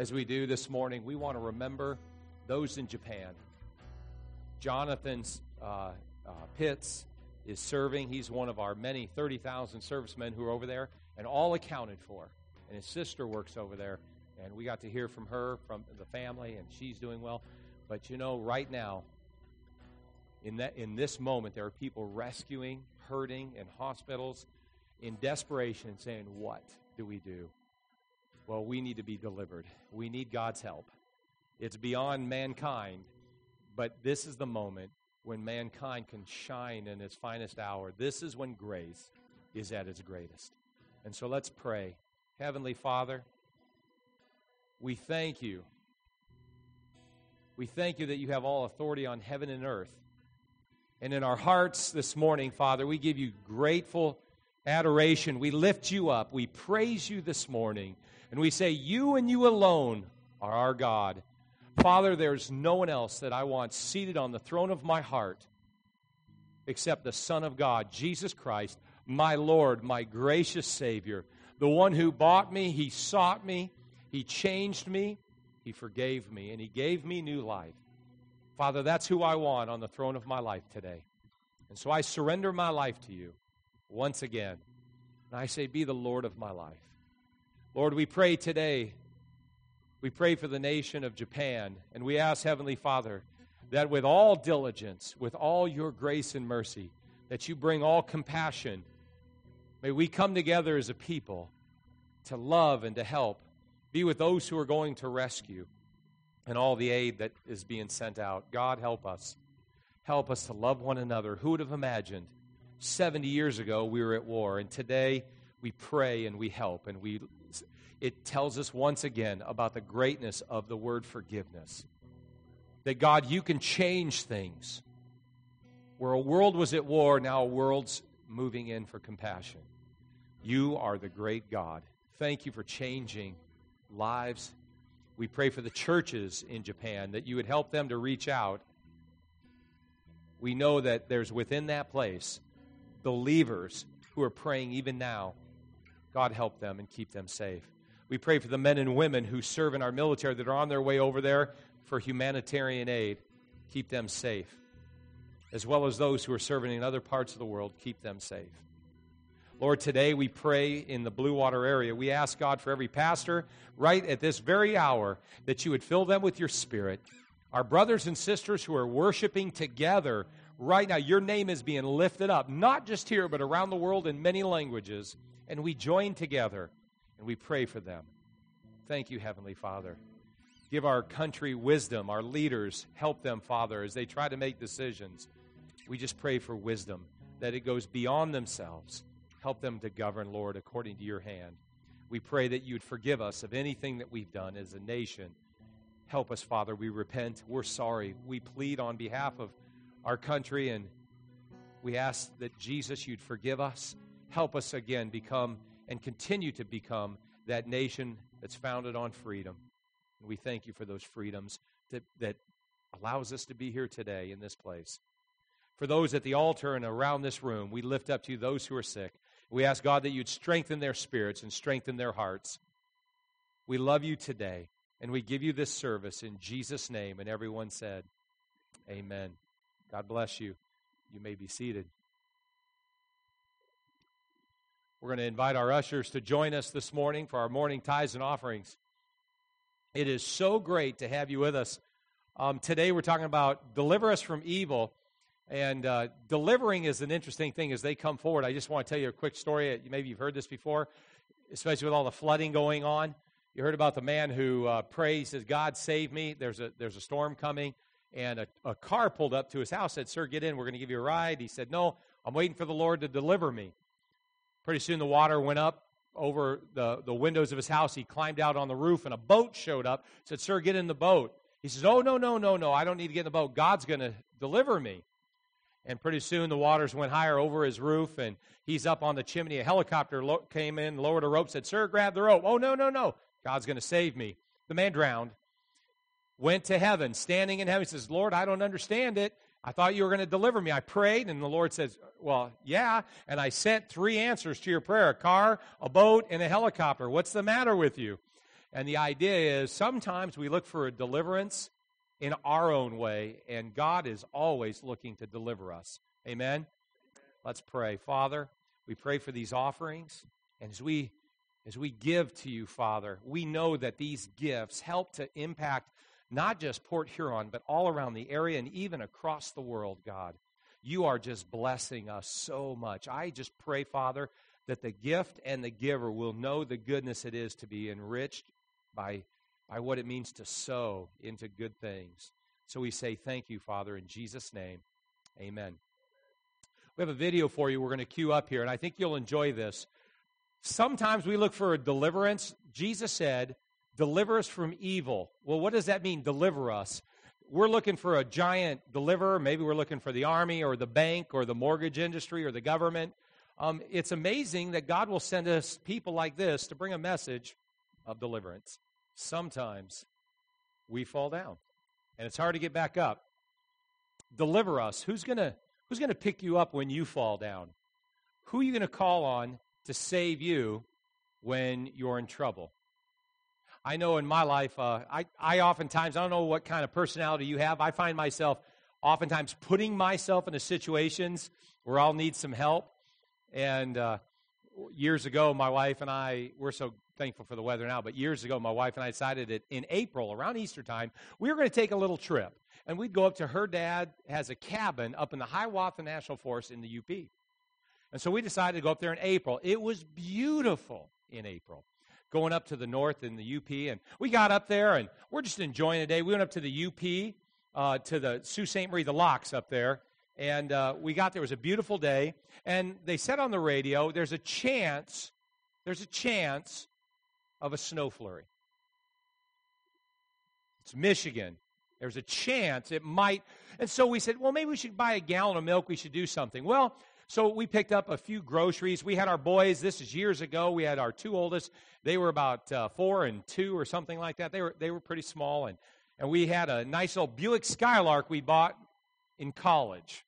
as we do this morning, we want to remember those in Japan. Jonathan's Pitts is serving. He's one of our many 30,000 servicemen who are over there, and all accounted for. And his sister works over there, and we got to hear from her, from the family, and she's doing well. But you know, right now, in this moment, there are people rescuing, hurting in hospitals, in desperation, saying, what do we do? Well, we need to be delivered. We need God's help. It's beyond mankind, but this is the moment when mankind can shine in its finest hour. This is when grace is at its greatest. And so let's pray. Heavenly Father, we thank you. We thank you that you have all authority on heaven and earth. And in our hearts this morning, Father, we give you grateful adoration. We lift you up. We praise you this morning. And we say, you and you alone are our God. Father, there's no one else that I want seated on the throne of my heart except the Son of God, Jesus Christ, my Lord, my gracious Savior, the one who bought me, he sought me, he changed me, he forgave me, and he gave me new life. Father, that's who I want on the throne of my life today. And so I surrender my life to you once again. And I say, be the Lord of my life. Lord, we pray today, we pray for the nation of Japan, and we ask, Heavenly Father, that with all diligence, with all your grace and mercy, that you bring all compassion. May we come together as a people to love and to help, be with those who are going to rescue, and all the aid that is being sent out. God, help us. Help us to love one another. Who would have imagined 70 years ago we were at war, and today we pray and we help, and it tells us once again about the greatness of the word forgiveness. That, God, you can change things. Where a world was at war, now a world's moving in for compassion. You are the great God. Thank you for changing lives. We pray for the churches in Japan, that you would help them to reach out. We know that there's within that place believers who are praying even now. God, help them and keep them safe. We pray for the men and women who serve in our military that are on their way over there for humanitarian aid. Keep them safe. As well as those who are serving in other parts of the world, keep them safe. Lord, today we pray in the Blue Water area. We ask, God, for every pastor right at this very hour that you would fill them with your Spirit. Our brothers and sisters who are worshiping together right now, your name is being lifted up, not just here, but around the world in many languages. And we join together and we pray for them. Thank you, Heavenly Father. Give our country wisdom, our leaders, help them, Father, as they try to make decisions. We just pray for wisdom, that it goes beyond themselves. Help them to govern, Lord, according to your hand. We pray that you'd forgive us of anything that we've done as a nation. Help us, Father. We repent. We're sorry. We plead on behalf of our country, and we ask that, Jesus, you'd forgive us. Help us again become and continue to become that nation that's founded on freedom. And we thank you for those freedoms that allows us to be here today in this place. For those at the altar and around this room, we lift up to you those who are sick. We ask, God, that you'd strengthen their spirits and strengthen their hearts. We love you today, and we give you this service in Jesus' name. And everyone said, amen. God bless you. You may be seated. We're going to invite our ushers to join us this morning for our morning tithes and offerings. It is so great to have you with us. Today we're talking about deliver us from evil. And delivering is an interesting thing as they come forward. I just want to tell you a quick story. Maybe you've heard this before, especially with all the flooding going on. You heard about the man who prays, says, God, save me. There's a storm coming. And a car pulled up to his house, said, sir, get in. We're going to give you a ride. He said, no, I'm waiting for the Lord to deliver me. Pretty soon the water went up over the windows of his house. He climbed out on the roof, and a boat showed up. Said, sir, get in the boat. He says, oh, no. I don't need to get in the boat. God's going to deliver me. And pretty soon the waters went higher over his roof, and he's up on the chimney. A helicopter came in, lowered a rope, said, sir, grab the rope. Oh, no. God's going to save me. The man drowned, went to heaven, standing in heaven. He says, Lord, I don't understand it. I thought you were going to deliver me. I prayed, and the Lord says, well, yeah, and I sent 3 answers to your prayer, a car, a boat, and a helicopter. What's the matter with you? And the idea is sometimes we look for a deliverance in our own way, and God is always looking to deliver us. Amen? Let's pray. Father, we pray for these offerings, and as we give to you, Father, we know that these gifts help to impact not just Port Huron, but all around the area and even across the world, God. You are just blessing us so much. I just pray, Father, that the gift and the giver will know the goodness it is to be enriched by what it means to sow into good things. So we say thank you, Father, in Jesus' name. Amen. We have a video for you we're going to cue up here, and I think you'll enjoy this. Sometimes we look for a deliverance. Jesus said, deliver us from evil. Well, what does that mean, deliver us? We're looking for a giant deliverer. Maybe we're looking for the army or the bank or the mortgage industry or the government. It's amazing that God will send us people like this to bring a message of deliverance. Sometimes we fall down, and it's hard to get back up. Deliver us. Who's gonna pick you up when you fall down? Who are you going to call on to save you when you're in trouble? I know in my life, I oftentimes, I don't know what kind of personality you have, I find myself oftentimes putting myself into situations where I'll need some help. And years ago, my wife and I, we're so thankful for the weather now, but years ago, my wife and I decided that in April, around Easter time, we were going to take a little trip. And we'd go up to her dad has a cabin up in the Hiawatha National Forest in the UP. And so we decided to go up there in April. It was beautiful in April, going up to the north in the UP. And we got up there, and we're just enjoying the day. We went up to the UP, to the Sault Ste. Marie, the locks up there. And we got there. It was a beautiful day. And they said on the radio, there's a chance of a snow flurry. It's Michigan. There's a chance it might. And so we said, well, maybe we should buy a gallon of milk. We should do something. Well, so we picked up a few groceries. We had our boys. This is years ago. We had our two oldest. They were about 4 and 2 or something like that. They were pretty small. And we had a nice old Buick Skylark we bought in college.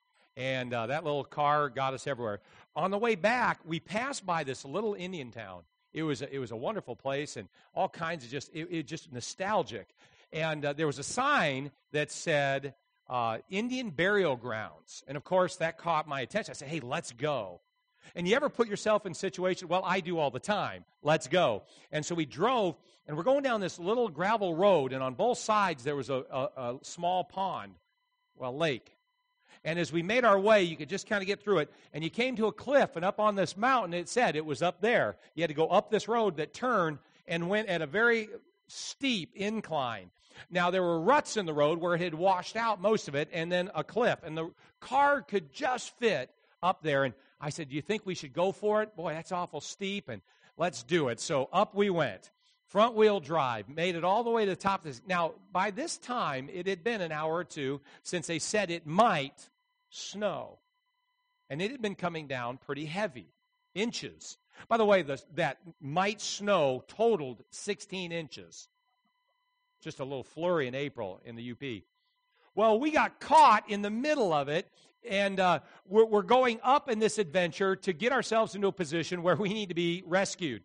And that little car got us everywhere. On the way back, we passed by this little Indian town. It was a wonderful place and all kinds of just nostalgic. And there was a sign that said Indian burial grounds. And, of course, that caught my attention. I said, hey, let's go. And you ever put yourself in situations, well, I do all the time. Let's go. And so we drove, and we're going down this little gravel road, and on both sides there was a small pond, well, lake. And as we made our way, you could just kind of get through it, and you came to a cliff, and up on this mountain, it said it was up there. You had to go up this road that turned and went at a very steep incline. Now, there were ruts in the road where it had washed out most of it, and then a cliff. And the car could just fit up there. And I said, do you think we should go for it? Boy, that's awful steep, and let's do it. So up we went. Front-wheel drive, made it all the way to the top of this. Now, by this time, it had been an hour or two since they said it might snow. And it had been coming down pretty heavy, inches. By the way, that might snow totaled 16 inches. Just a little flurry in April in the UP. Well, we got caught in the middle of it, and we're going up in this adventure to get ourselves into a position where we need to be rescued.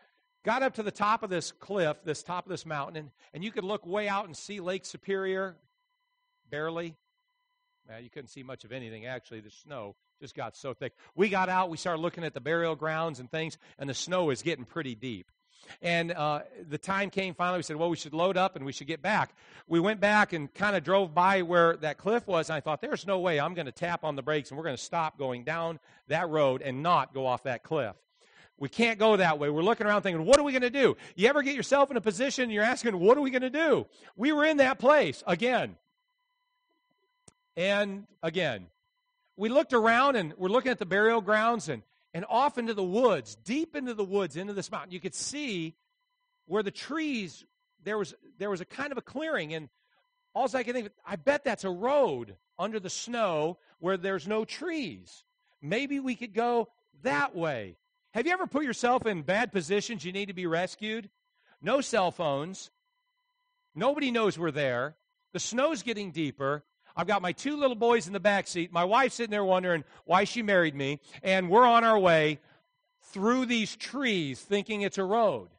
Got up to the top of this cliff, this top of this mountain, and you could look way out and see Lake Superior, barely. You couldn't see much of anything, actually. The snow just got so thick. We got out, we started looking at the burial grounds and things, and the snow was getting pretty deep. And the time came finally, we said, well, we should load up and we should get back. We went back and kind of drove by where that cliff was, and I thought, there's no way I'm going to tap on the brakes and we're going to stop going down that road and not go off that cliff. We can't go that way. We're looking around thinking, what are we going to do? You ever get yourself in a position and you're asking, what are we going to do? We were in that place again. And again. We looked around and we're looking at the burial grounds and off into the woods, deep into the woods, into this mountain. You could see where the trees, there was a kind of a clearing, and all I can think of, I bet that's a road under the snow where there's no trees. Maybe we could go that way. Have you ever put yourself in bad positions you need to be rescued? No cell phones. Nobody knows we're there. The snow's getting deeper. I've got my 2 little boys in the back seat. My wife's sitting there wondering why she married me. And we're on our way through these trees thinking it's a road.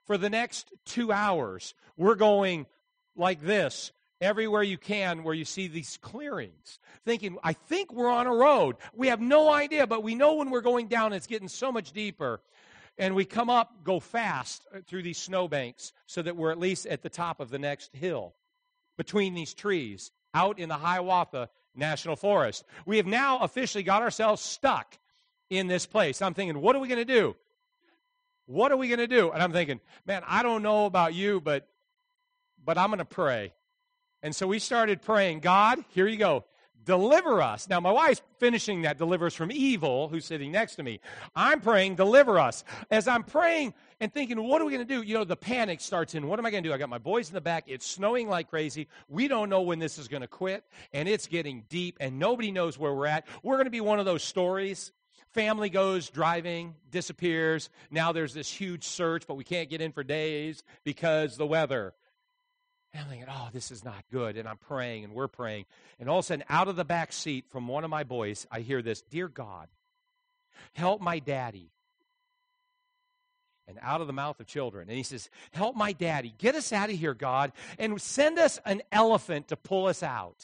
For the next 2 hours, we're going like this, everywhere you can where you see these clearings, thinking, I think we're on a road. We have no idea, but we know when we're going down, it's getting so much deeper. And we come up, go fast through these snowbanks so that we're at least at the top of the next hill between these trees out in the Hiawatha National Forest. We have now officially got ourselves stuck in this place. I'm thinking, what are we going to do? What are we going to do? And I'm thinking, man, I don't know about you, but I'm going to pray. And so we started praying, God, here you go, deliver us. Now, my wife's finishing that deliver us from evil, who's sitting next to me. I'm praying, deliver us. As I'm praying and thinking, what are we going to do? You know, the panic starts in. What am I going to do? I got my boys in the back. It's snowing like crazy. We don't know when this is going to quit, and it's getting deep, and nobody knows where we're at. We're going to be one of those stories. Family goes driving, disappears. Now there's this huge search, but we can't get in for days because the weather. And I'm thinking, oh, this is not good. And I'm praying, and we're praying. And all of a sudden, out of the back seat from one of my boys, I hear this, Dear God, help my daddy. And out of the mouth of children. And he says, help my daddy. Get us out of here, God, and send us an elephant to pull us out.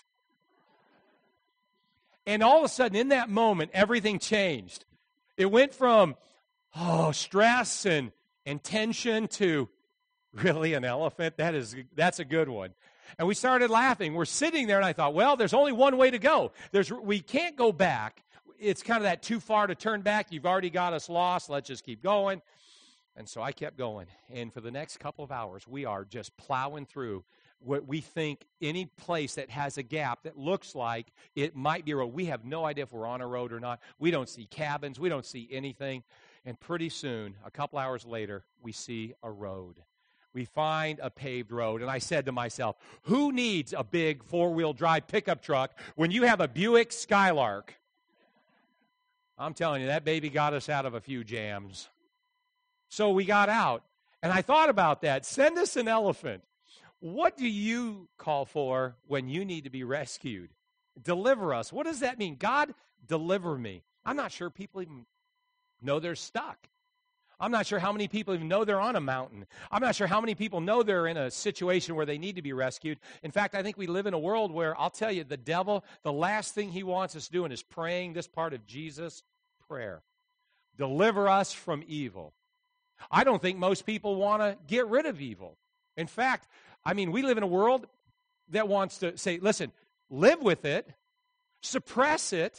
And all of a sudden, in that moment, everything changed. It went from, stress and tension to, really, an elephant? That's a good one. And we started laughing. We're sitting there, and I thought, well, there's only one way to go. We can't go back. It's kind of that too far to turn back. You've already got us lost. Let's just keep going. And so I kept going. And for the next couple of hours, we are just plowing through what we think any place that has a gap that looks like it might be a road. We have no idea if we're on a road or not. We don't see cabins. We don't see anything. And pretty soon, a couple hours later, we see a road. We find a paved road. And I said to myself, who needs a big four-wheel drive pickup truck when you have a Buick Skylark? I'm telling you, that baby got us out of a few jams. So we got out. And I thought about that. Send us an elephant. What do you call for when you need to be rescued? Deliver us. What does that mean? God, deliver me. I'm not sure people even know they're stuck. I'm not sure how many people even know they're on a mountain. I'm not sure how many people know they're in a situation where they need to be rescued. In fact, I think we live in a world where, I'll tell you, the devil, the last thing he wants us doing is praying this part of Jesus' prayer. Deliver us from evil. I don't think most people want to get rid of evil. In fact, we live in a world that wants to say, listen, live with it, suppress it,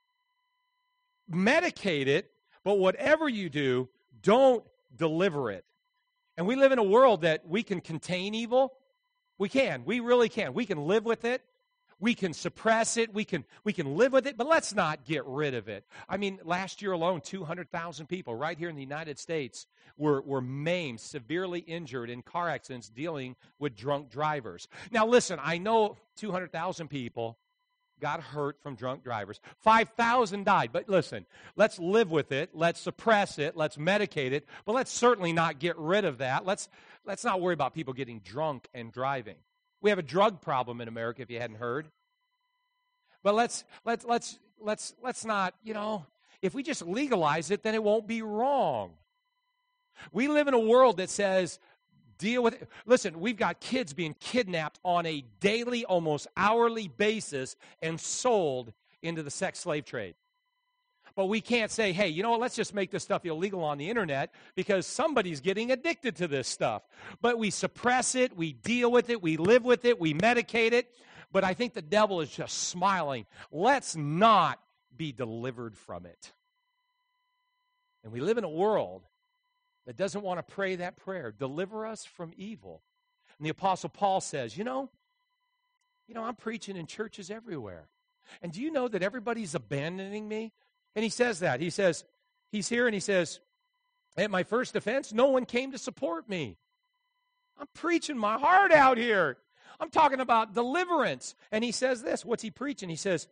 medicate it, but whatever you do, don't deliver it. And we live in a world that we can contain evil. We can. We really can. We can live with it. We can suppress it. We can live with it, but let's not get rid of it. Last year alone, 200,000 people right here in the United States were maimed, severely injured in car accidents dealing with drunk drivers. Now, listen, I know 200,000 people got hurt from drunk drivers. 5,000 died. But listen, let's live with it. Let's suppress it. Let's medicate it. But let's certainly not get rid of that. Let's not worry about people getting drunk and driving. We have a drug problem in America, if you hadn't heard. But let's not, if we just legalize it, then it won't be wrong. We live in a world that says, deal with it. Listen, we've got kids being kidnapped on a daily, almost hourly basis and sold into the sex slave trade. But we can't say, hey, you know what, let's just make this stuff illegal on the internet because somebody's getting addicted to this stuff. But we suppress it, we deal with it, we live with it, we medicate it. But I think the devil is just smiling. Let's not be delivered from it. And we live in a world that doesn't want to pray that prayer. Deliver us from evil. And the Apostle Paul says, I'm preaching in churches everywhere. And do you know that everybody's abandoning me? And he says that. He says, he's here and he says, at my first offense, no one came to support me. I'm preaching my heart out here. I'm talking about deliverance. And he says this. What's he preaching? He says,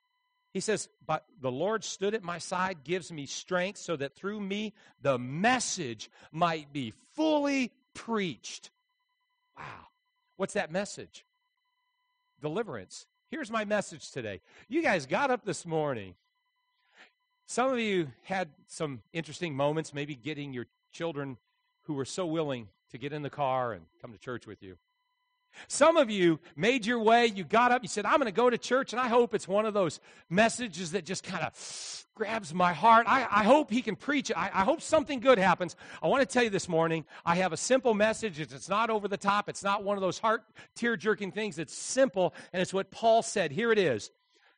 but the Lord stood at my side, gives me strength so that through me the message might be fully preached. Wow. What's that message? Deliverance. Here's my message today. You guys got up this morning. Some of you had some interesting moments, maybe getting your children who were so willing to get in the car and come to church with you. Some of you made your way, you got up, you said, I'm going to go to church, and I hope it's one of those messages that just kind of grabs my heart. I hope he can preach it. I hope something good happens. I want to tell you this morning, I have a simple message. It's not over the top. It's not one of those heart tear-jerking things. It's simple, and it's what Paul said. Here it is.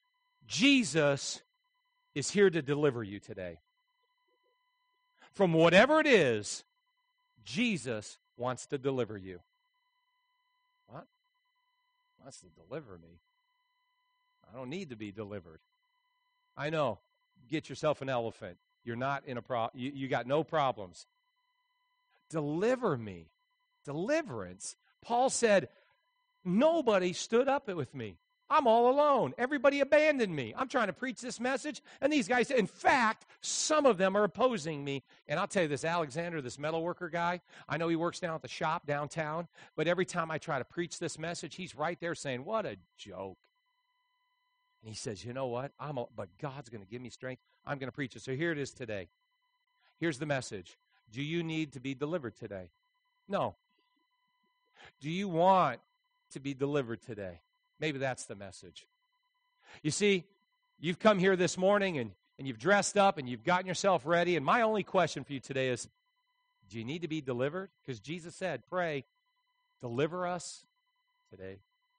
Jesus is here to deliver you today. From whatever it is, Jesus wants to deliver you. What? Wants to deliver me? I don't need to be delivered. I know. Get yourself an elephant. You're not in a you got no problems. Deliver me. Deliverance. Paul said, nobody stood up with me. I'm all alone. Everybody abandoned me. I'm trying to preach this message, and these guys, in fact, some of them are opposing me. And I'll tell you this, Alexander, this metal worker guy, I know he works down at the shop downtown, but every time I try to preach this message, he's right there saying, what a joke. And he says, you know what? But God's going to give me strength. I'm going to preach it. So here it is today. Here's the message. Do you need to be delivered today? No. Do you want to be delivered today? Maybe that's the message. You see, you've come here this morning and you've dressed up and you've gotten yourself ready. And my only question for you today is, do you need to be delivered? Because Jesus said, pray, deliver us today.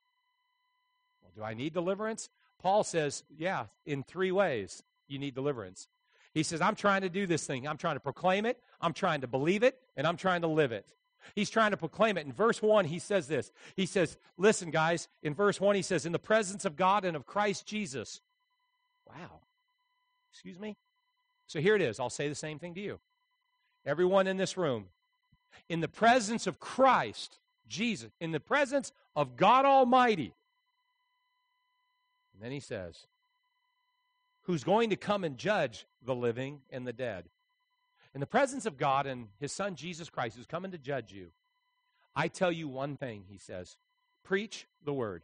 Well, do I need deliverance? Paul says, yeah, in 3 ways you need deliverance. He says, I'm trying to do this thing. I'm trying to proclaim it. I'm trying to believe it. And I'm trying to live it. He's trying to proclaim it. In verse 1, he says this. He says, listen, guys, in verse 1, he says, in the presence of God and of Christ Jesus. Wow. Excuse me? So here it is. I'll say the same thing to you. Everyone in this room, in the presence of Christ, Jesus, in the presence of God Almighty. And then he says, who's going to come and judge the living and the dead. In the presence of God and his son Jesus Christ, who's coming to judge you, I tell you one thing, he says, preach the word.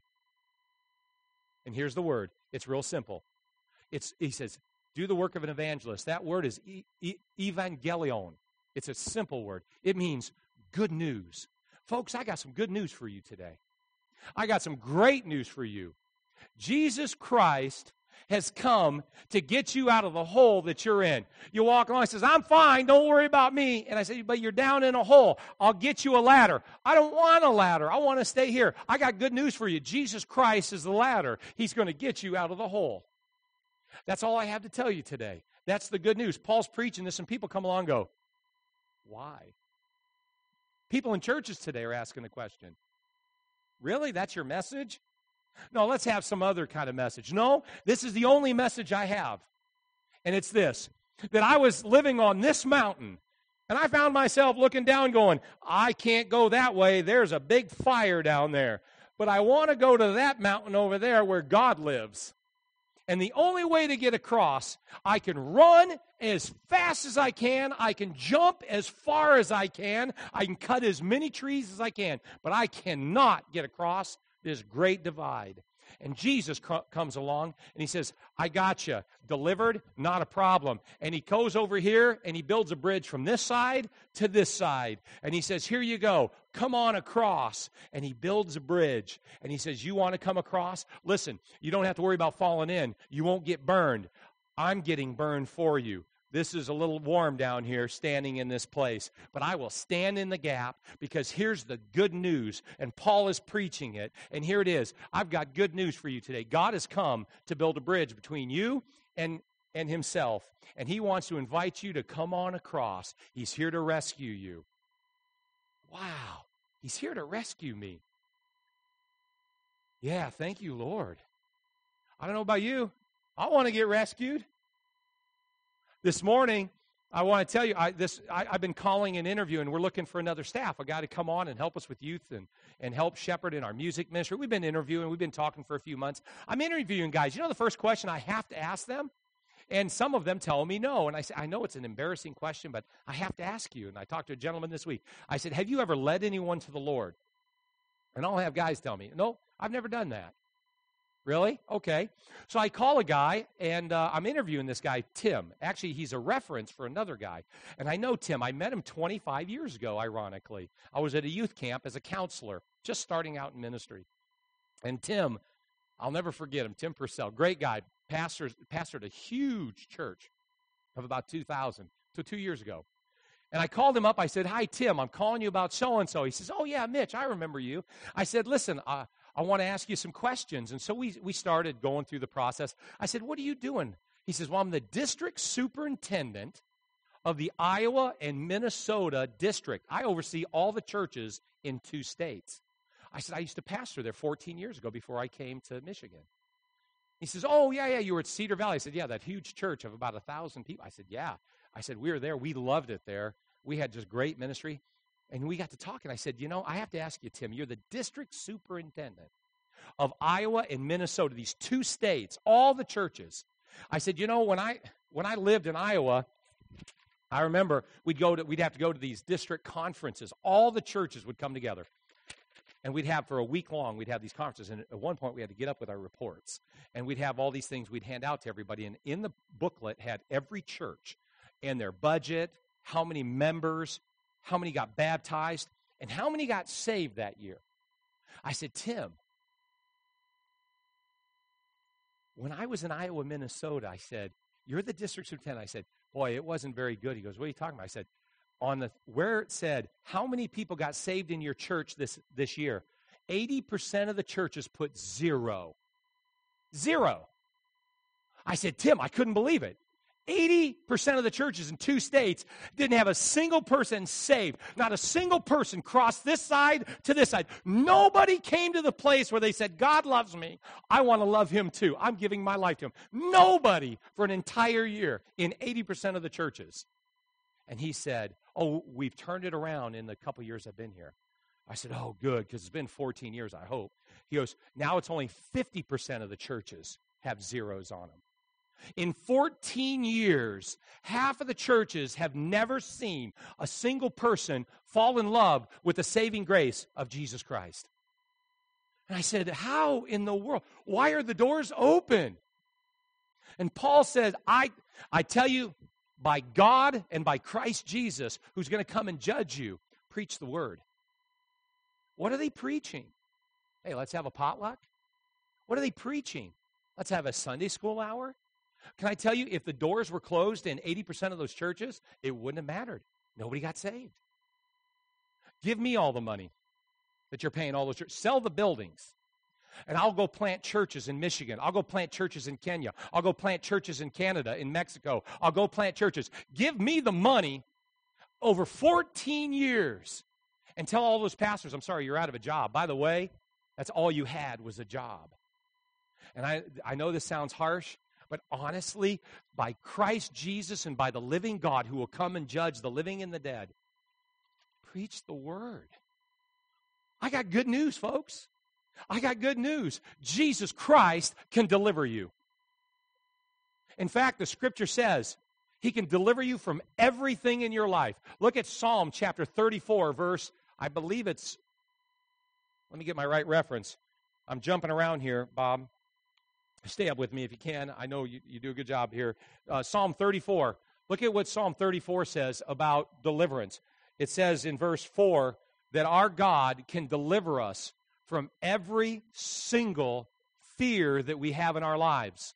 And here's the word. It's real simple. He says, do the work of an evangelist. That word is evangelion. It's a simple word. It means good news. Folks, I got some good news for you today. I got some great news for you. Jesus Christ has come to get you out of the hole that you're in. You walk along and says, I'm fine, don't worry about me. And I say, but you're down in a hole. I'll get you a ladder. I don't want a ladder. I want to stay here. I got good news for you. Jesus Christ is the ladder. He's going to get you out of the hole. That's all I have to tell you today. That's the good news. Paul's preaching this, and people come along and go, why? People in churches today are asking the question, really? That's your message? No, let's have some other kind of message. No, this is the only message I have. And it's this, that I was living on this mountain, and I found myself looking down going, I can't go that way. There's a big fire down there. But I want to go to that mountain over there where God lives. And the only way to get across, I can run as fast as I can. I can jump as far as I can. I can cut as many trees as I can. But I cannot get across this great divide. And Jesus comes along and he says, I got you. Delivered, not a problem. And he goes over here and he builds a bridge from this side to this side. And he says, here you go. Come on across. And he builds a bridge. And he says, you want to come across? Listen, you don't have to worry about falling in. You won't get burned. I'm getting burned for you. This is a little warm down here standing in this place, but I will stand in the gap because here's the good news, and Paul is preaching it, and here it is. I've got good news for you today. God has come to build a bridge between you and himself, and he wants to invite you to come on across. He's here to rescue you. Wow, he's here to rescue me. Yeah, thank you, Lord. I don't know about you. I want to get rescued. This morning, I want to tell you, I've been calling an interview, and we're looking for another staff, a guy to come on and help us with youth and help shepherd in our music ministry. We've been interviewing. We've been talking for a few months. I'm interviewing guys. You know the first question I have to ask them? And some of them tell me no. And I say, I know it's an embarrassing question, but I have to ask you. And I talked to a gentleman this week. I said, have you ever led anyone to the Lord? And I'll have guys tell me, no, I've never done that. Really? Okay. So I call a guy, and I'm interviewing this guy, Tim. Actually, he's a reference for another guy. And I know Tim. I met him 25 years ago, ironically. I was at a youth camp as a counselor, just starting out in ministry. And Tim, I'll never forget him, Tim Purcell, great guy, pastored a huge church of about 2,000, so 2 years ago. And I called him up. I said, "Hi, Tim, I'm calling you about so-and-so." He says, "Oh, yeah, Mitch, I remember you." I said, "Listen, I want to ask you some questions." And so we started going through the process. I said, "What are you doing?" He says, "Well, I'm the district superintendent of the Iowa and Minnesota district. I oversee all the churches in 2 states." I said, "I used to pastor there 14 years ago before I came to Michigan." He says, "Oh, yeah, you were at Cedar Valley." I said, "Yeah, that huge church of about 1,000 people." I said, "Yeah." I said, "We were there. We loved it there. We had just great ministry." And we got to talking. I said, "I have to ask you, Tim, you're the district superintendent of Iowa and Minnesota, these 2 states, all the churches." I said, "When I lived in Iowa, I remember we'd have to go to these district conferences. All the churches would come together. And for a week long, we'd have these conferences. And at one point, we had to get up with our reports. And we'd have all these things we'd hand out to everybody. And in the booklet had every church and their budget, how many members, how many got baptized, and how many got saved that year." I said, "Tim, when I was in Iowa, Minnesota," I said, "you're the district superintendent." I said, "Boy, it wasn't very good." He goes, "What are you talking about?" I said, where it said, "How many people got saved in your church this year?" 80% of the churches put 0. 0. I said, "Tim, I couldn't believe it. 80% of the churches in 2 states didn't have a single person saved. Not a single person crossed this side to this side. Nobody came to the place where they said, 'God loves me. I want to love him too. I'm giving my life to him.' Nobody for an entire year in 80% of the churches." And he said, "Oh, we've turned it around in the couple years I've been here." I said, "Oh, good, because it's been 14 years, I hope." He goes, "Now it's only 50% of the churches have 0s on them." In 14 years, half of the churches have never seen a single person fall in love with the saving grace of Jesus Christ. And I said, "How in the world? Why are the doors open?" And Paul said, I tell you, by God and by Christ Jesus, who's going to come and judge you, preach the word. What are they preaching? Hey, let's have a potluck? What are they preaching? Let's have a Sunday school hour? Can I tell you, if the doors were closed in 80% of those churches, it wouldn't have mattered. Nobody got saved. Give me all the money that you're paying all those churches. Sell the buildings. And I'll go plant churches in Michigan. I'll go plant churches in Kenya. I'll go plant churches in Canada, in Mexico. I'll go plant churches. Give me the money over 14 years and tell all those pastors, 'I'm sorry, you're out of a job.' By the way, that's all you had was a job." And I know this sounds harsh, but honestly, by Christ Jesus and by the living God who will come and judge the living and the dead, preach the word. I got good news, folks. I got good news. Jesus Christ can deliver you. In fact, the scripture says he can deliver you from everything in your life. Look at Psalm chapter 34, verse, I believe it's, let me get my right reference. I'm jumping around here, Bob. Stay up with me if you can. I know you do a good job here. Psalm 34. Look at what Psalm 34 says about deliverance. It says in verse 4 that our God can deliver us from every single fear that we have in our lives.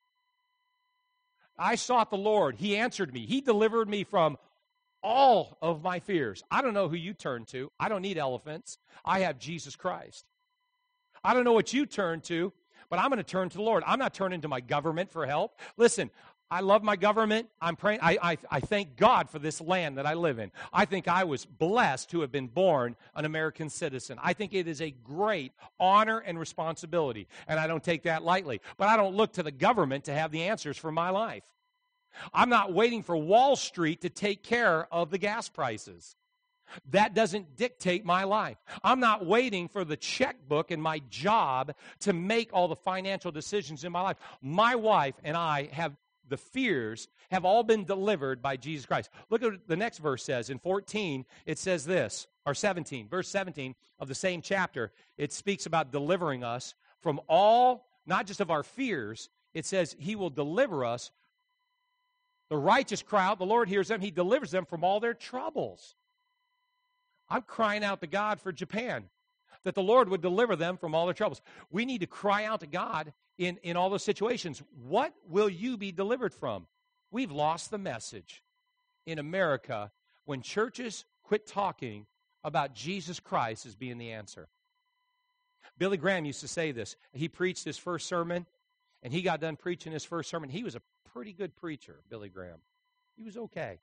I sought the Lord. He answered me. He delivered me from all of my fears. I don't know who you turn to. I don't need elephants. I have Jesus Christ. I don't know what you turn to, but I'm going to turn to the Lord. I'm not turning to my government for help. Listen, I love my government. I'm praying. I thank God for this land that I live in. I think I was blessed to have been born an American citizen. I think it is a great honor and responsibility, and I don't take that lightly. But I don't look to the government to have the answers for my life. I'm not waiting for Wall Street to take care of the gas prices. That doesn't dictate my life. I'm not waiting for the checkbook and my job to make all the financial decisions in my life. My wife and I the fears have all been delivered by Jesus Christ. Look at what the next verse says. In 14, it says this, or 17, verse 17 of the same chapter, it speaks about delivering us from all not just of our fears. It says he will deliver us. The righteous cry out, the Lord hears them. He delivers them from all their troubles. I'm crying out to God for Japan, that the Lord would deliver them from all their troubles. We need to cry out to God in all those situations. What will you be delivered from? We've lost the message in America when churches quit talking about Jesus Christ as being the answer. Billy Graham used to say this. He preached his first sermon, and he got done preaching his first sermon. He was a pretty good preacher, Billy Graham. He was okay.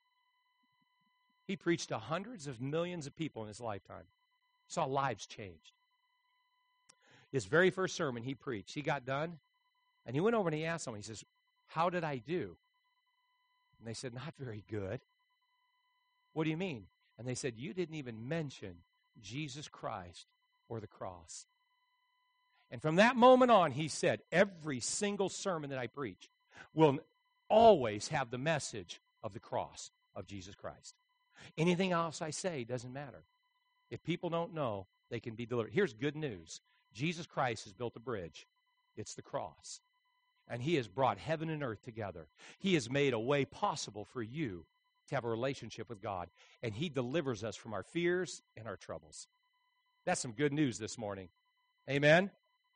He preached to hundreds of millions of people in his lifetime. Saw lives changed. His very first sermon he preached, he got done, and he went over and he asked someone, he says, how did I do? And they said, not very good. What do you mean? And they said, you didn't even mention Jesus Christ or the cross. And from that moment on, he said, every single sermon that I preach will always have the message of the cross of Jesus Christ. Anything else I say doesn't matter. If people don't know, they can be delivered. Here's good news. Jesus Christ has built a bridge. It's the cross. And he has brought heaven and earth together. He has made a way possible for you to have a relationship with God. And he delivers us from our fears and our troubles. That's some good news this morning. Amen?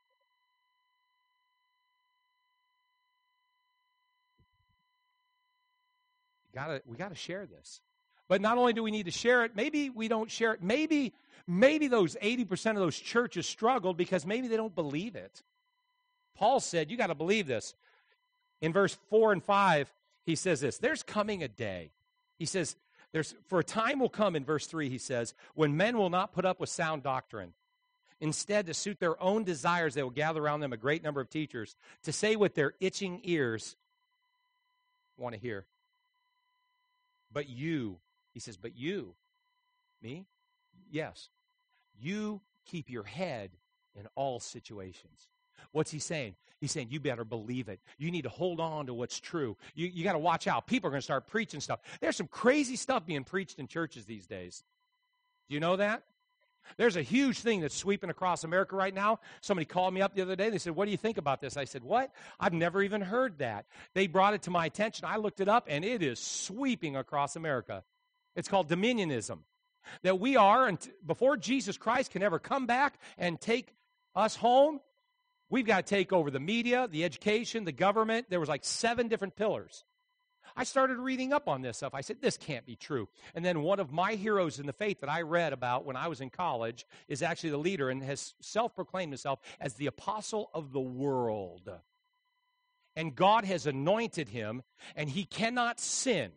We got to share this. But not only do we need to share it, maybe we don't share it. Maybe those 80% of those churches struggled because maybe they don't believe it. Paul said, you got to believe this. In verse 4 and 5, he says this, there's coming a day. He says, for a time will come, in verse 3, he says, when men will not put up with sound doctrine. Instead, to suit their own desires, they will gather around them a great number of teachers to say what their itching ears want to hear. But you, he says, but you, me? Yes. You keep your head in all situations. What's he saying? He's saying you better believe it. You need to hold on to what's true. You got to watch out. People are going to start preaching stuff. There's some crazy stuff being preached in churches these days. Do you know that? There's a huge thing that's sweeping across America right now. Somebody called me up the other day. They said, what do you think about this? I said, what? I've never even heard that. They brought it to my attention. I looked it up, and it is sweeping across America. It's called dominionism. That we are, before Jesus Christ can ever come back and take us home, we've got to take over the media, the education, the government. There was like 7 different pillars. I started reading up on this stuff. I said, this can't be true. And then one of my heroes in the faith that I read about when I was in college is actually the leader and has self-proclaimed himself as the apostle of the world. And God has anointed him, and he cannot sin.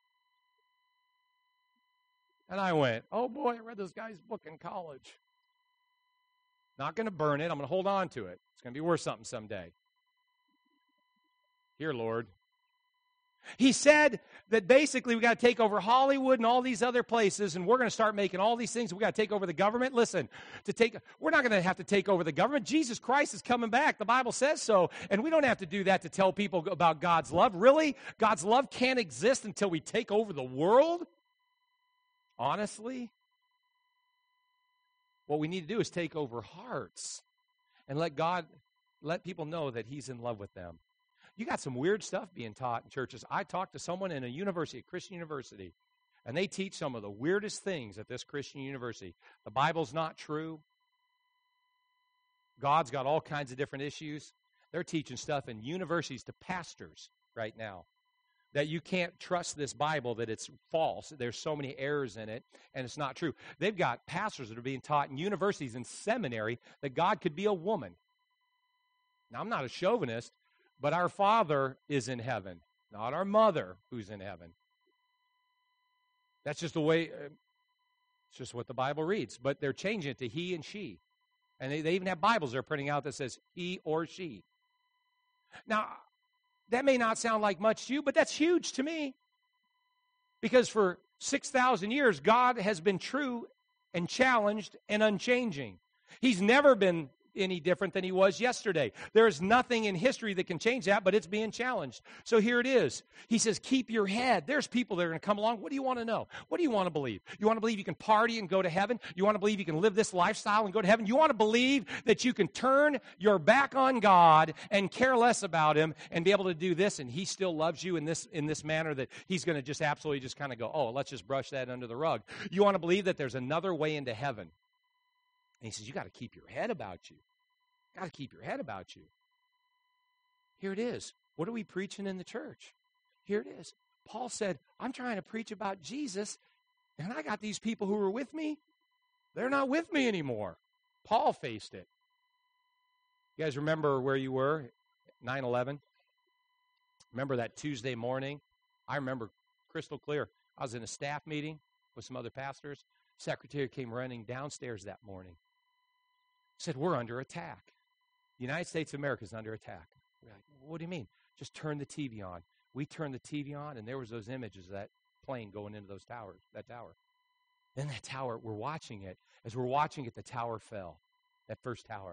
And I went, oh boy, I read this guy's book in college. Not going to burn it. I'm going to hold on to it. It's going to be worth something someday. Here, Lord. He said that basically we got to take over Hollywood and all these other places, and we're going to start making all these things. We got to take over the government. Listen, we're not going to have to take over the government. Jesus Christ is coming back. The Bible says so, and we don't have to do that to tell people about God's love. Really? God's love can't exist until we take over the world? Honestly? What we need to do is take over hearts and let people know that he's in love with them. You got some weird stuff being taught in churches. I talked to someone in a university, a Christian university, and they teach some of the weirdest things at this Christian university. The Bible's not true. God's got all kinds of different issues. They're teaching stuff in universities to pastors right now. That you can't trust this Bible, that it's false. There's so many errors in it, and it's not true. They've got pastors that are being taught in universities and seminary that God could be a woman. Now, I'm not a chauvinist, but our Father is in heaven, not our mother who's in heaven. That's just the way, it's just what the Bible reads. But they're changing it to he and she. And they even have Bibles they're printing out that says he or she. Now, that may not sound like much to you, but that's huge to me. Because for 6,000 years, God has been true and challenged and unchanging. He's never been any different than he was yesterday. There is nothing in history that can change that, but it's being challenged. So here it is. He says, keep your head. There's people that are going to come along. What do you want to know? What do you want to believe? You want to believe you can party and go to heaven? You want to believe you can live this lifestyle and go to heaven? You want to believe that you can turn your back on God and care less about him and be able to do this, and he still loves you in this manner that he's going to just absolutely just kind of go, oh, let's just brush that under the rug. You want to believe that there's another way into heaven. And he says, you got to keep your head about you. Got to keep your head about you. Here it is. What are we preaching in the church? Here it is. Paul said, I'm trying to preach about Jesus, and I got these people who were with me. They're not with me anymore. Paul faced it. You guys remember where you were? 9/11? Remember that Tuesday morning? I remember crystal clear. I was in a staff meeting with some other pastors. Secretary came running downstairs that morning. Said, we're under attack. The United States of America is under attack. We're like, what do you mean? Just turn the TV on. We turned the TV on, and there was those images of that plane going into that tower. Then that tower, we're watching it. As we're watching it, the tower fell, that first tower.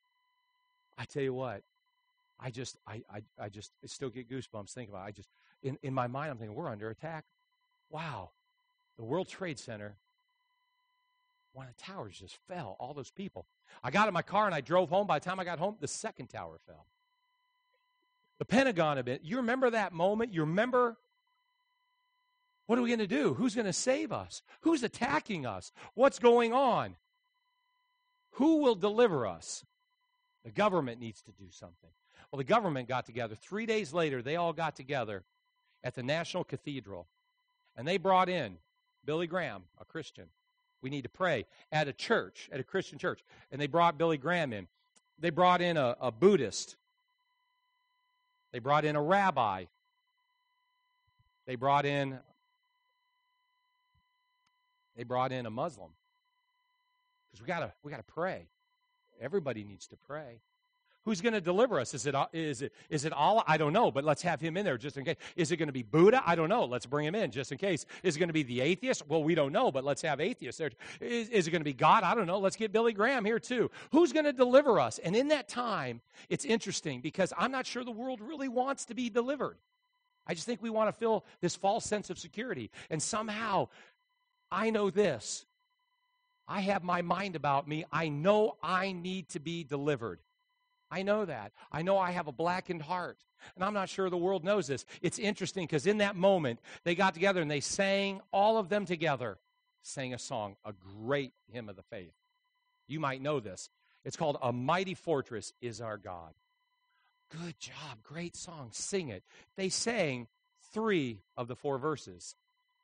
I tell you what, I still get goosebumps thinking about it. In my mind, I'm thinking, we're under attack. Wow. The World Trade Center, one of the towers just fell, all those people. I got in my car and I drove home. By the time I got home, the second tower fell. The Pentagon a bit. You remember that moment? You remember? What are we going to do? Who's going to save us? Who's attacking us? What's going on? Who will deliver us? The government needs to do something. Well, the government got together. 3 days later, they all got together at the National Cathedral. And they brought in Billy Graham, a Christian. We need to pray at a church, at a Christian church. And they brought Billy Graham in. They brought in a Buddhist. They brought in a rabbi. They brought in a Muslim. Because we gotta pray. Everybody needs to pray. Who's going to deliver us? Is it Allah? I don't know, but let's have him in there just in case. Is it going to be Buddha? I don't know. Let's bring him in just in case. Is it going to be the atheist? Well, we don't know, but let's have atheists there. Is it going to be God? I don't know. Let's get Billy Graham here too. Who's going to deliver us? And in that time, it's interesting because I'm not sure the world really wants to be delivered. I just think we want to feel this false sense of security. And somehow, I know this. I have my mind about me. I know I need to be delivered. I know that. I know I have a blackened heart. And I'm not sure the world knows this. It's interesting because in that moment, they got together and they sang, all of them together, sang a song, a great hymn of the faith. You might know this. It's called A Mighty Fortress Is Our God. Good job. Great song. Sing it. They sang 3 of the 4 verses.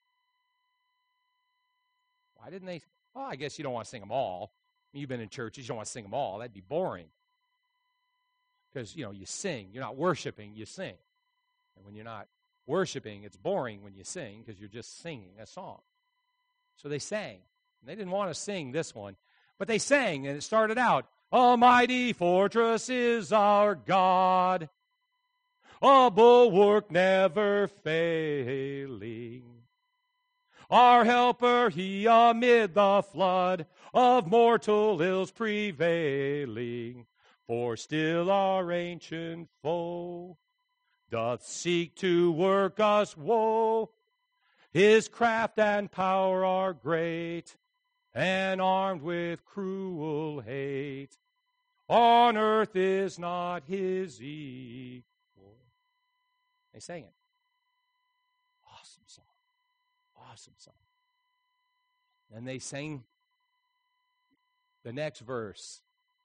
Why didn't they? Well, I guess you don't want to sing them all. You've been in churches. You don't want to sing them all. That'd be boring. Because, you sing. You're not worshiping, you sing. And when you're not worshiping, it's boring when you sing because you're just singing a song. So they sang. And they didn't want to sing this one, but they sang, and it started out, A mighty fortress is our God, a bulwark never failing. Our helper, he amid the flood of mortal ills prevailing. For still our ancient foe doth seek to work us woe. His craft and power are great, and armed with cruel hate. On earth is not his equal. They sang it. Awesome song. Awesome song. And they sang the next verse.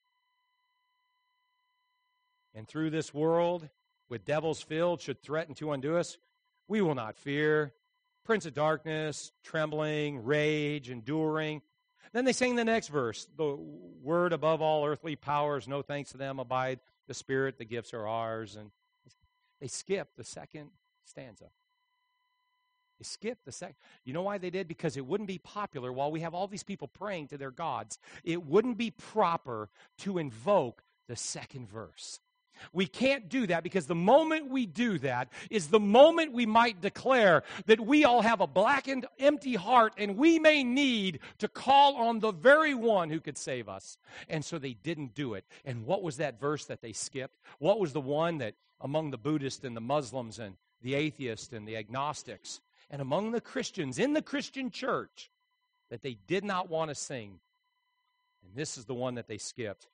And through this world, with devils filled, should threaten to undo us, we will not fear. Prince of darkness, trembling, rage, enduring. Then they sang the next verse. The word above all earthly powers, no thanks to them abide the Spirit, the gifts are ours. And they skipped the second stanza. They skipped the second. You know why they did? Because it wouldn't be popular while we have all these people praying to their gods. It wouldn't be proper to invoke the second verse. We can't do that because the moment we do that is the moment we might declare that we all have a blackened, empty heart and we may need to call on the very one who could save us. And so they didn't do it. And what was that verse that they skipped? What was the one that among the Buddhists and the Muslims and the atheists and the agnostics and among the Christians in the Christian church that they did not want to sing? And this is the one that they skipped.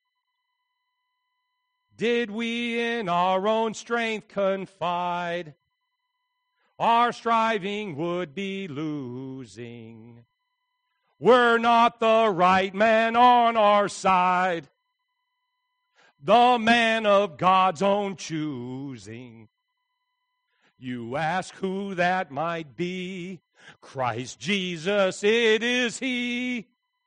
Did we in our own strength confide, our striving would be losing. We're not the right man on our side, the man of God's own choosing. You ask who that might be. Christ Jesus, it is He.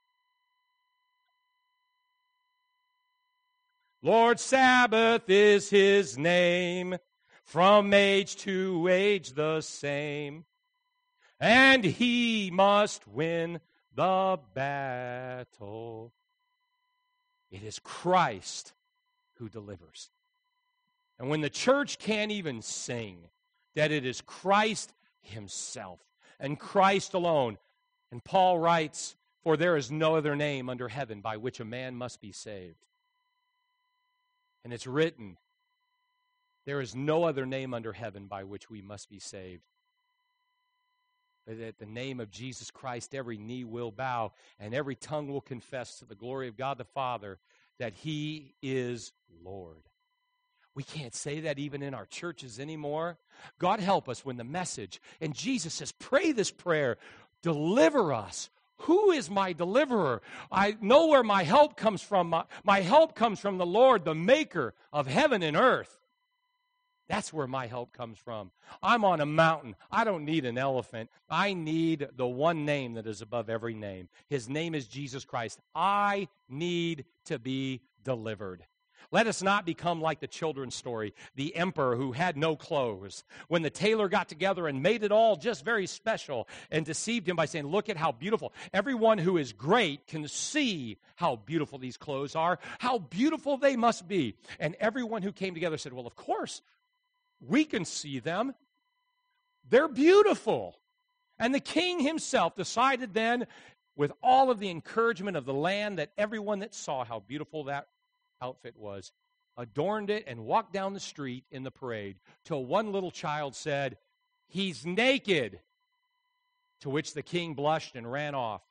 Lord Sabbath is His name, from age to age the same, and He must win the battle. It is Christ who delivers. And when the church can't even sing that it is Christ Himself and Christ alone, and Paul writes, for there is no other name under heaven by which a man must be saved. And it's written, there is no other name under heaven by which we must be saved. But at the name of Jesus Christ, every knee will bow and every tongue will confess to the glory of God the Father that He is Lord. We can't say that even in our churches anymore. God help us when the message, and Jesus says, pray this prayer, deliver us. Who is my deliverer? I know where my help comes from. My help comes from the Lord, the maker of heaven and earth. That's where my help comes from. I'm on a mountain. I don't need an elephant. I need the one name that is above every name. His name is Jesus Christ. I need to be delivered. Let us not become like the children's story, the emperor who had no clothes. When the tailor got together and made it all just very special and deceived him by saying, look at how beautiful. Everyone who is great can see how beautiful these clothes are, how beautiful they must be. And everyone who came together said, well, of course, we can see them. They're beautiful. And the king himself decided then, with all of the encouragement of the land, that everyone that saw how beautiful that outfit was, adorned it and walked down the street in the parade till one little child said, he's naked, to which the king blushed and ran off.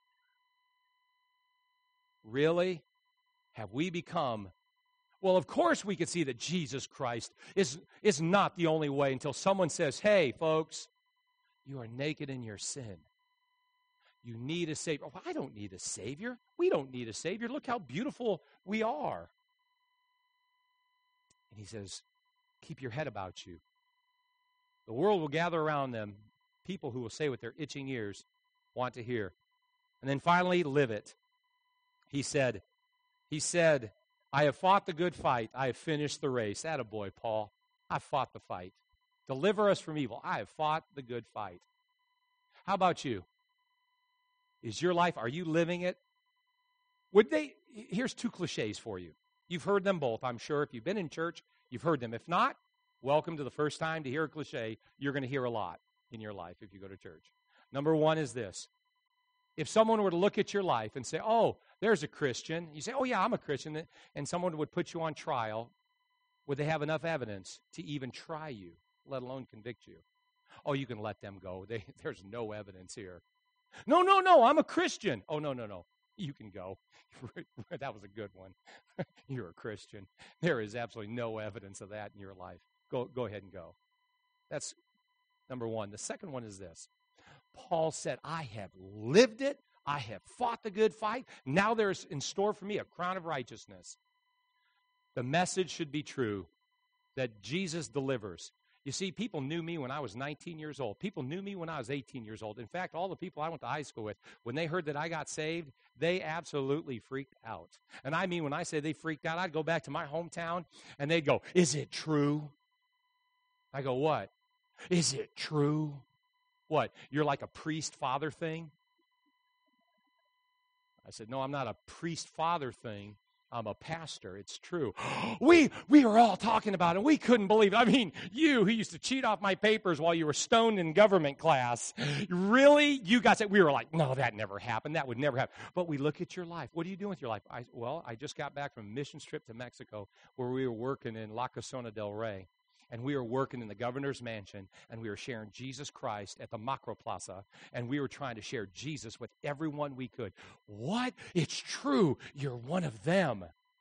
Really? Have we become? Well, of course we could see that Jesus Christ is not the only way until someone says, hey, folks, you are naked in your sin. You need a Savior. Oh, I don't need a Savior. We don't need a Savior. Look how beautiful we are. And He says, keep your head about you. The world will gather around them, people who will say with their itching ears, want to hear. And then finally, live it. He said, I have fought the good fight. I have finished the race. Attaboy, Paul. I fought the fight. Deliver us from evil. I have fought the good fight. How about you? Is your life, are you living it? Here's two cliches for you. You've heard them both, I'm sure. If you've been in church, you've heard them. If not, welcome to the first time to hear a cliche. You're going to hear a lot in your life if you go to church. Number one is this. If someone were to look at your life and say, oh, there's a Christian. You say, oh, yeah, I'm a Christian. And someone would put you on trial. Would they have enough evidence to even try you, let alone convict you? Oh, you can let them go. There's no evidence here. No, I'm a Christian. Oh, no. You can go. That was a good one. You're a Christian. There is absolutely no evidence of that in your life. Go ahead and go. That's number one. The second one is this. Paul said, I have lived it. I have fought the good fight. Now there's in store for me a crown of righteousness. The message should be true that Jesus delivers. You see, people knew me when I was 19 years old. People knew me when I was 18 years old. In fact, all the people I went to high school with, when they heard that I got saved, they absolutely freaked out. And I mean, when I say they freaked out, I'd go back to my hometown, and they'd go, is it true? I go, what? Is it true? What, you're like a priest-father thing? I said, no, I'm not a priest-father thing. I'm a pastor. It's true. We were all talking about it. We couldn't believe it. I mean, you who used to cheat off my papers while you were stoned in government class, really? You guys said, we were like, no, that never happened. That would never happen. But we look at your life. What are you doing with your life? I just got back from a missions trip to Mexico where we were working in La Casona del Rey. And we were working in the governor's mansion, and we were sharing Jesus Christ at the Macro Plaza, and we were trying to share Jesus with everyone we could. What? It's true. You're one of them.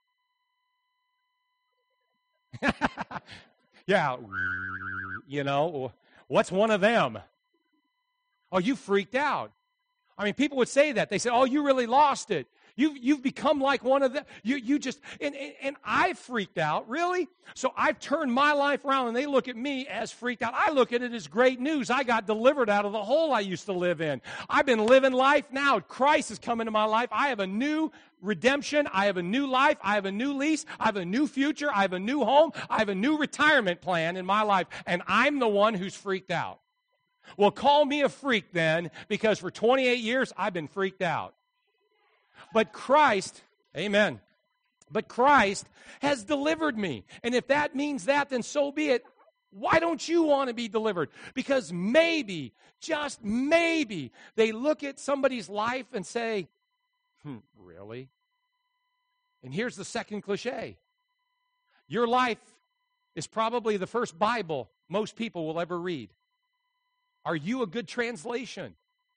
Yeah. You know, what's one of them? Oh, you freaked out. I mean, people would say that. They say, oh, you really lost it. You've become like one of them. You just, and I freaked out, really? So I've turned my life around, and they look at me as freaked out. I look at it as great news. I got delivered out of the hole I used to live in. I've been living life now. Christ has come into my life. I have a new redemption. I have a new life. I have a new lease. I have a new future. I have a new home. I have a new retirement plan in my life, and I'm the one who's freaked out. Well, call me a freak then, because for 28 years, I've been freaked out. But Christ, amen, but Christ has delivered me. And if that means that, then so be it. Why don't you want to be delivered? Because maybe, just maybe, they look at somebody's life and say, really? And here's the second cliche. Your life is probably the first Bible most people will ever read. Are you a good translation?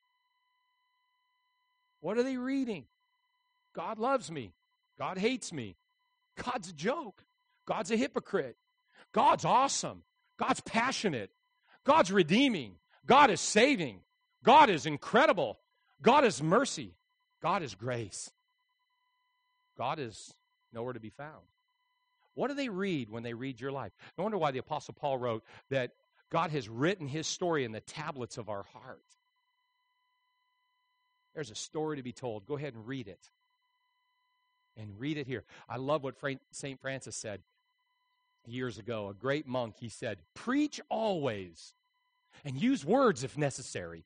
What are they reading? God loves me. God hates me. God's a joke. God's a hypocrite. God's awesome. God's passionate. God's redeeming. God is saving. God is incredible. God is mercy. God is grace. God is nowhere to be found. What do they read when they read your life? No wonder why the Apostle Paul wrote that God has written his story in the tablets of our heart. There's a story to be told. Go ahead and read it. And read it here. I love what St. Francis said years ago. A great monk, he said, preach always and use words if necessary.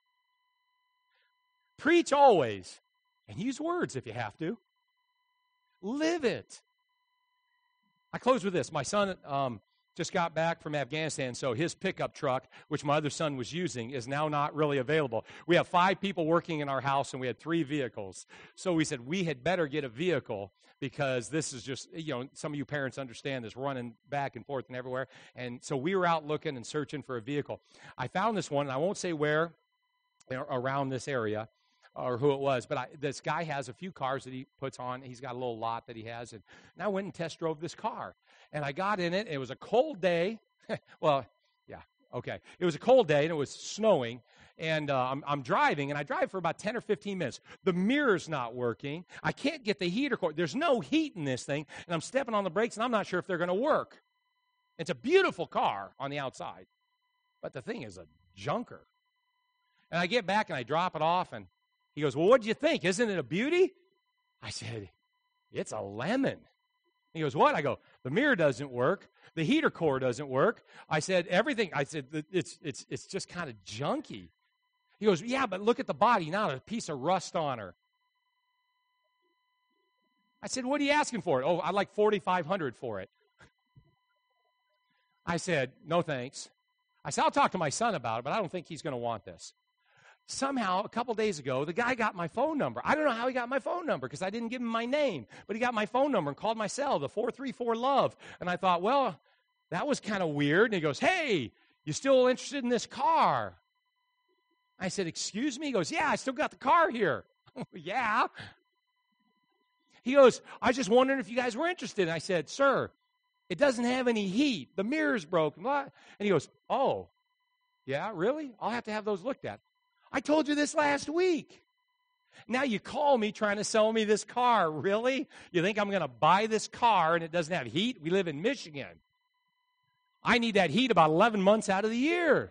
Preach always and use words if you have to. Live it. I close with this. My son just got back from Afghanistan, so his pickup truck, which my other son was using, is now not really available. We have 5 people working in our house, and we had 3 vehicles. So we said we had better get a vehicle because this is just, some of you parents understand this, running back and forth and everywhere. And so we were out looking and searching for a vehicle. I found this one, and I won't say where around this area or who it was, but this guy has a few cars that he puts on. He's got a little lot that he has, and I went and test drove this car. And I got in it. It was a cold day. Well, yeah, okay. It was a cold day, and it was snowing. And I'm driving, and I drive for about 10 or 15 minutes. The mirror's not working. I can't get the heater cord. There's no heat in this thing, and I'm stepping on the brakes, and I'm not sure if they're going to work. It's a beautiful car on the outside, but the thing is a junker. And I get back, and I drop it off, and he goes, well, what do you think? Isn't it a beauty? I said, it's a lemon. He goes, what? I go, the mirror doesn't work. The heater core doesn't work. I said, everything. I said, it's just kind of junky. He goes, yeah, but look at the body, not a piece of rust on her. I said, what are you asking for it? Oh, I'd like $4,500 for it. I said, no thanks. I said, I'll talk to my son about it, but I don't think he's going to want this. Somehow, a couple days ago, the guy got my phone number. I don't know how he got my phone number because I didn't give him my name, but he got my phone number and called my cell, the 434-LOVE. And I thought, well, that was kind of weird. And he goes, hey, you still interested in this car? I said, excuse me? He goes, yeah, I still got the car here. Yeah. He goes, I was just wondering if you guys were interested. And I said, sir, it doesn't have any heat. The mirror's broken. And he goes, oh, yeah, really? I'll have to have those looked at. I told you this last week. Now you call me trying to sell me this car. Really? You think I'm going to buy this car and it doesn't have heat? We live in Michigan. I need that heat about 11 months out of the year.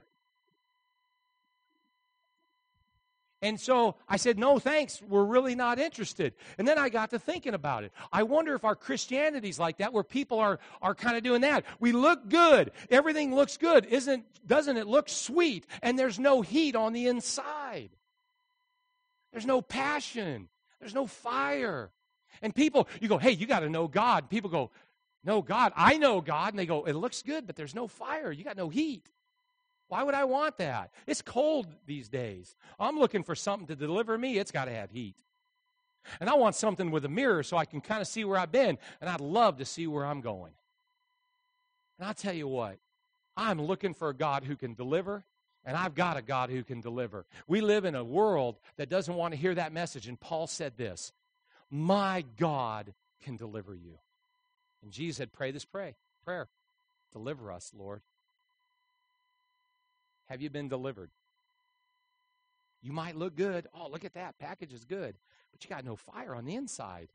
And so I said, no, thanks. We're really not interested. And then I got to thinking about it. I wonder if our Christianity's like that, where people are kind of doing that. We look good. Everything looks good. Doesn't it look sweet? And there's no heat on the inside. There's no passion. There's no fire. And people, you go, hey, you got to know God. People go, no, God. I know God. And they go, it looks good, but there's no fire. You got no heat. Why would I want that? It's cold these days. I'm looking for something to deliver me. It's got to have heat. And I want something with a mirror so I can kind of see where I've been. And I'd love to see where I'm going. And I'll tell you what, I'm looking for a God who can deliver, and I've got a God who can deliver. We live in a world that doesn't want to hear that message. And Paul said this, my God can deliver you. And Jesus said, pray this prayer. Deliver us, Lord. Have you been delivered? You might look good. Oh, look at that. Package is good. But you got no fire on the inside.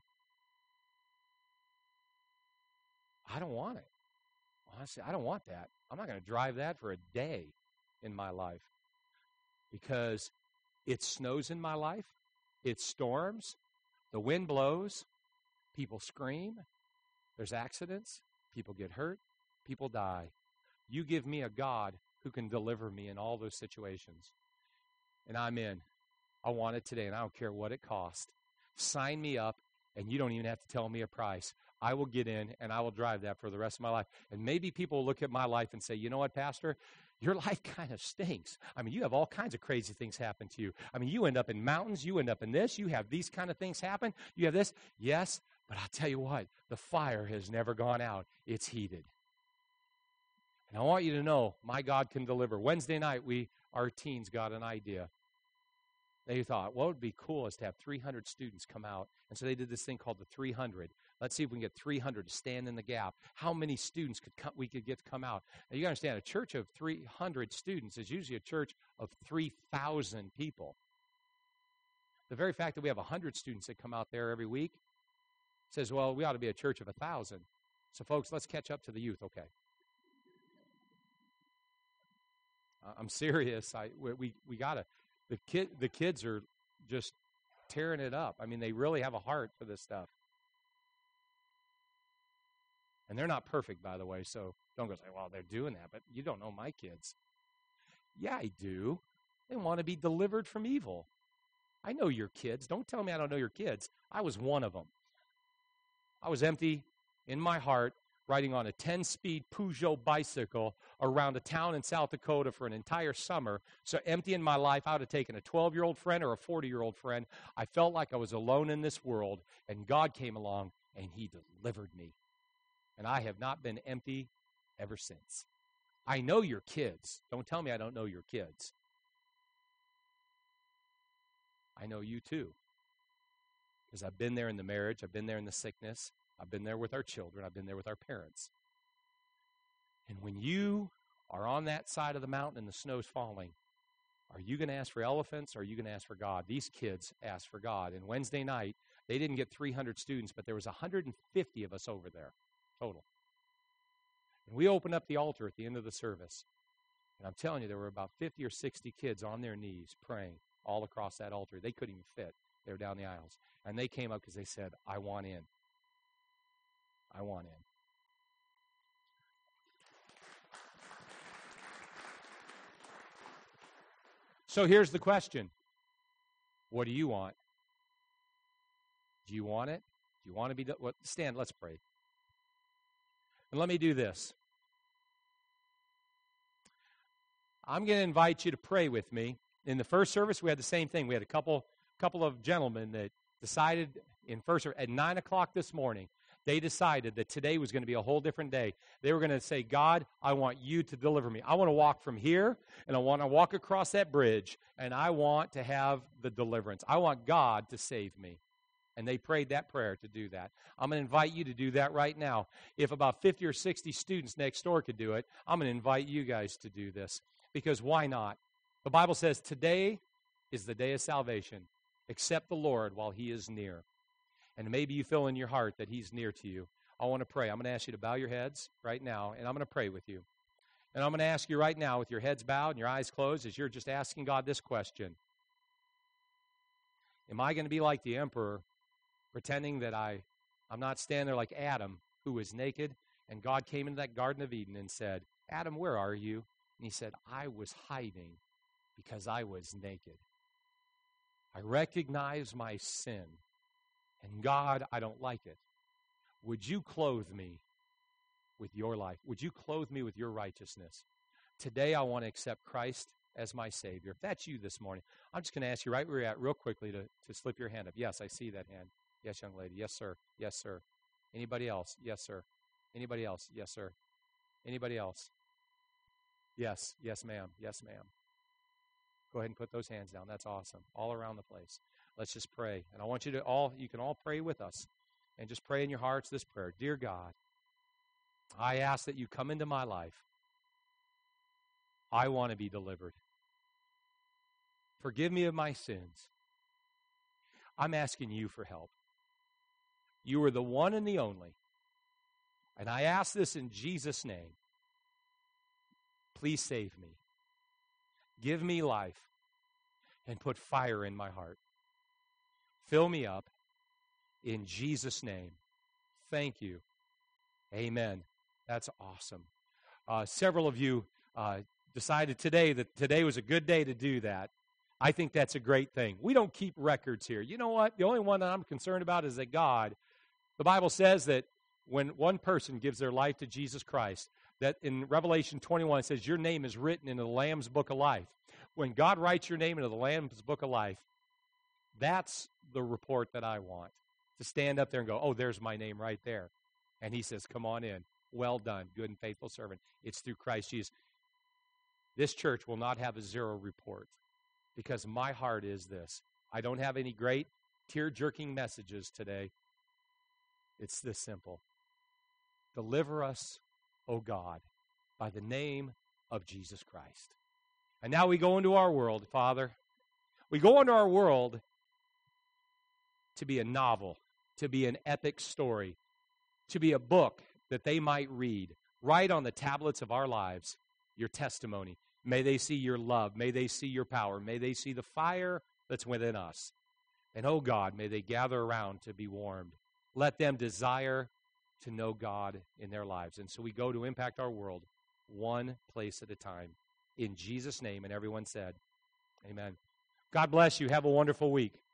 I don't want it. Honestly, I don't want that. I'm not going to drive that for a day in my life. Because it snows in my life. It storms. The wind blows. People scream. There's accidents. People get hurt. People die. You give me a God who can deliver me in all those situations. And I'm in. I want it today, and I don't care what it costs. Sign me up, and you don't even have to tell me a price. I will get in, and I will drive that for the rest of my life. And maybe people will look at my life and say, you know what, Pastor? Your life kind of stinks. I mean, you have all kinds of crazy things happen to you. I mean, you end up in mountains. You end up in this. You have these kind of things happen. You have this. Yes, but I'll tell you what. The fire has never gone out. It's heated. And I want you to know, my God can deliver. Wednesday night, our teens got an idea. They thought, what would be cool is to have 300 students come out. And so they did this thing called the 300. Let's see if we can get 300 to stand in the gap. How many students we could get to come out? Now, you got to understand, a church of 300 students is usually a church of 3,000 people. The very fact that we have 100 students that come out there every week says, well, we ought to be a church of 1,000. So, folks, let's catch up to the youth, okay? I'm serious. We got to. The kids are just tearing it up. I mean, they really have a heart for this stuff. And they're not perfect, by the way, so don't go say, well, they're doing that, but you don't know my kids. Yeah, I do. They want to be delivered from evil. I know your kids. Don't tell me I don't know your kids. I was one of them. I was empty in my heart, riding on a 10-speed Peugeot bicycle around a town in South Dakota for an entire summer. So empty in my life, I would have taken a 12-year-old friend or a 40-year-old friend. I felt like I was alone in this world, and God came along, and he delivered me. And I have not been empty ever since. I know your kids. Don't tell me I don't know your kids. I know you too. Because I've been there in the marriage. I've been there in the sickness. I've been there with our children. I've been there with our parents. And when you are on that side of the mountain and the snow's falling, are you going to ask for elephants or are you going to ask for God? These kids asked for God. And Wednesday night, they didn't get 300 students, but there was 150 of us over there total. And we opened up the altar at the end of the service. And I'm telling you, there were about 50 or 60 kids on their knees praying all across that altar. They couldn't even fit. They were down the aisles. And they came up because they said, I want in. I want in. So here's the question. What do you want? Do you want it? Do you want to be... Stand, let's pray. And let me do this. I'm going to invite you to pray with me. In the first service, we had the same thing. We had a couple of gentlemen that decided in first service, at 9 o'clock this morning, they decided that today was going to be a whole different day. They were going to say, God, I want you to deliver me. I want to walk from here, and I want to walk across that bridge, and I want to have the deliverance. I want God to save me. And they prayed that prayer to do that. I'm going to invite you to do that right now. If about 50 or 60 students next door could do it, I'm going to invite you guys to do this. Because why not? The Bible says today is the day of salvation. Accept the Lord while he is near. And maybe you feel in your heart that he's near to you. I want to pray. I'm going to ask you to bow your heads right now, and I'm going to pray with you. And I'm going to ask you right now with your heads bowed and your eyes closed as you're just asking God this question. Am I going to be like the emperor, pretending that I'm not standing there like Adam, who was naked, and God came into that Garden of Eden and said, Adam, where are you? And he said, I was hiding because I was naked. I recognize my sin. And God, I don't like it. Would you clothe me with your life? Would you clothe me with your righteousness? Today I want to accept Christ as my Savior. If that's you this morning, I'm just going to ask you right where you're at real quickly to slip your hand up. Yes, I see that hand. Yes, young lady. Yes, sir. Yes, sir. Anybody else? Yes, sir. Anybody else? Yes, sir. Anybody else? Yes. Yes, ma'am. Yes, ma'am. Go ahead and put those hands down. That's awesome. All around the place. Let's just pray. And I want you can all pray with us. And just pray in your hearts this prayer. Dear God, I ask that you come into my life. I want to be delivered. Forgive me of my sins. I'm asking you for help. You are the one and the only. And I ask this in Jesus' name. Please save me. Give me life and put fire in my heart. Fill me up in Jesus' name. Thank you. Amen. That's awesome. Several of you decided today that today was a good day to do that. I think that's a great thing. We don't keep records here. You know what? The only one that I'm concerned about is that God, the Bible says that when one person gives their life to Jesus Christ, that in Revelation 21 it says your name is written in the Lamb's Book of Life. When God writes your name into the Lamb's Book of Life, that's the report that I want. To stand up there and go, oh, there's my name right there. And he says, come on in. Well done, good and faithful servant. It's through Christ Jesus. This church will not have a zero report because my heart is this. I don't have any great tear-jerking messages today. It's this simple. Deliver us, O God, by the name of Jesus Christ. And now we go into our world, Father. We go into our world to be a novel, to be an epic story, to be a book that they might read, write on the tablets of our lives, your testimony. May they see your love. May they see your power. May they see the fire that's within us. And, oh God, may they gather around to be warmed. Let them desire to know God in their lives. And so we go to impact our world one place at a time. In Jesus' name, and everyone said, amen. God bless you. Have a wonderful week.